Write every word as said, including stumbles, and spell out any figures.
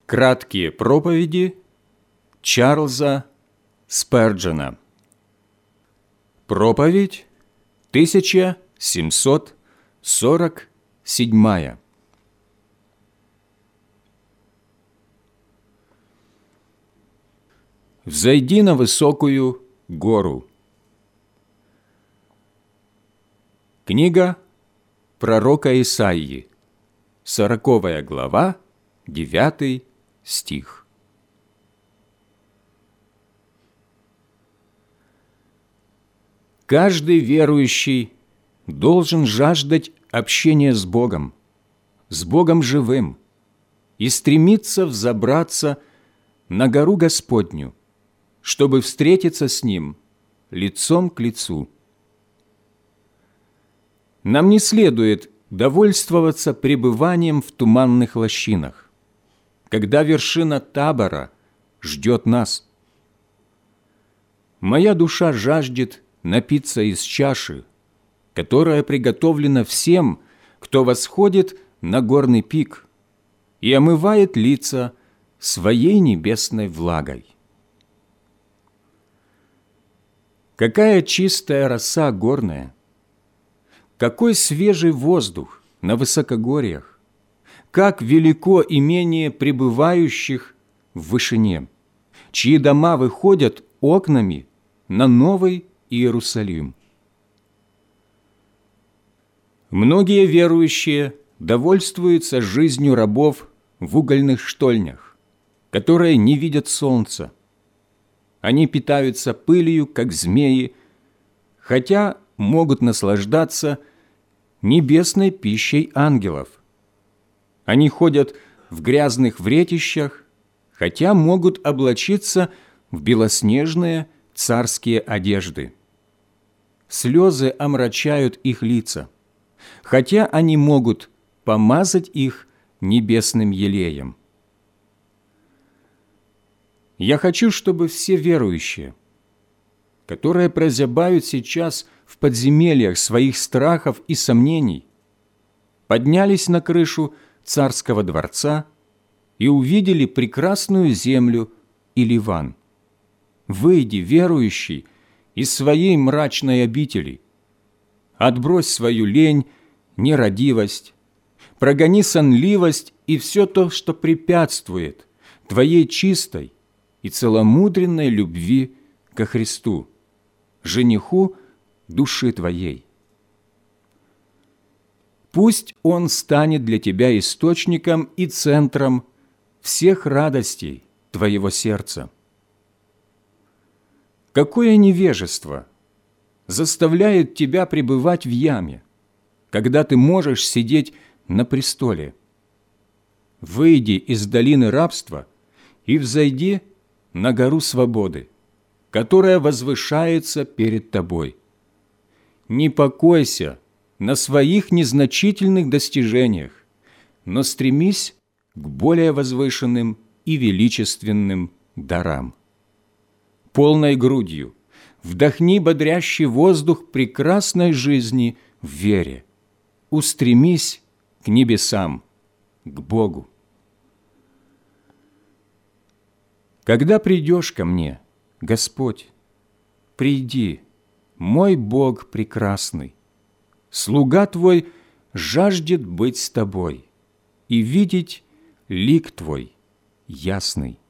Краткие проповеди Чарльза Сперджена. Проповедь тысяча семьсот сорок седьмая. «Взойди на высокую гору». Книга пророка Исаии, сороковая глава, девятый стих. Каждый верующий должен жаждать общения с Богом, с Богом живым, и стремиться взобраться на гору Господню, чтобы встретиться с Ним лицом к лицу. Нам не следует довольствоваться пребыванием в туманных лощинах, когда вершина Табора ждет нас. Моя душа жаждет напиться из чаши, которая приготовлена всем, кто восходит на горный пик и омывает лица своей небесной влагой. Какая чистая роса горная! Какой свежий воздух на высокогорьях! Как велико имение пребывающих в вышине, чьи дома выходят окнами на Новый Иерусалим! Многие верующие довольствуются жизнью рабов в угольных штольнях, которые не видят солнца. Они питаются пылью, как змеи, хотя могут наслаждаться небесной пищей ангелов. Они ходят в грязных вретищах, хотя могут облачиться в белоснежные царские одежды. Слезы омрачают их лица, хотя они могут помазать их небесным елеем. Я хочу, чтобы все верующие, которые прозябают сейчас в подземельях своих страхов и сомнений, поднялись на крышу царского дворца и увидели прекрасную землю и Ливан. Выйди, верующий, из своей мрачной обители, отбрось свою лень, нерадивость, прогони сонливость и все то, что препятствует твоей чистой и целомудренной любви ко Христу, жениху души твоей. Пусть Он станет для тебя источником и центром всех радостей твоего сердца. Какое невежество заставляет тебя пребывать в яме, когда ты можешь сидеть на престоле? Выйди из долины рабства и взойди на гору свободы, которая возвышается перед тобой. Не покойся на своих незначительных достижениях, но стремись к более возвышенным и величественным дарам. Полной грудью вдохни бодрящий воздух прекрасной жизни в вере. Устремись к небесам, к Богу. Когда придешь ко мне, Господь, приди, мой Бог прекрасный. Слуга Твой жаждет быть с Тобой и видеть лик Твой ясный.